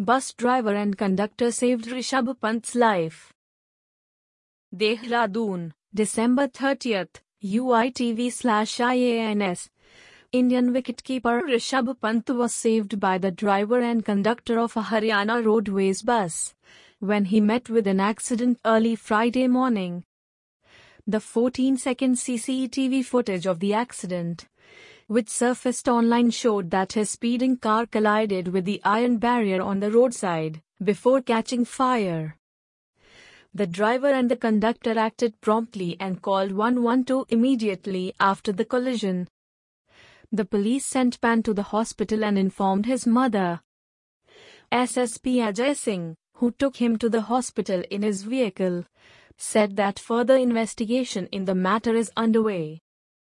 Bus driver and conductor saved Rishabh Pant's life. Dehradun, December 30th, UITV/IANS. Indian wicketkeeper Rishabh Pant was saved by the driver and conductor of a Haryana Roadways bus when he met with an accident early Friday morning. The 14-second CCTV footage of the accident, which surfaced online, showed that his speeding car collided with the iron barrier on the roadside before catching fire. The driver and the conductor acted promptly and called 112 immediately after the collision. The police sent Pant to the hospital and informed his mother. SSP Ajay Singh, who took him to the hospital in his vehicle, said that further investigation in the matter is underway.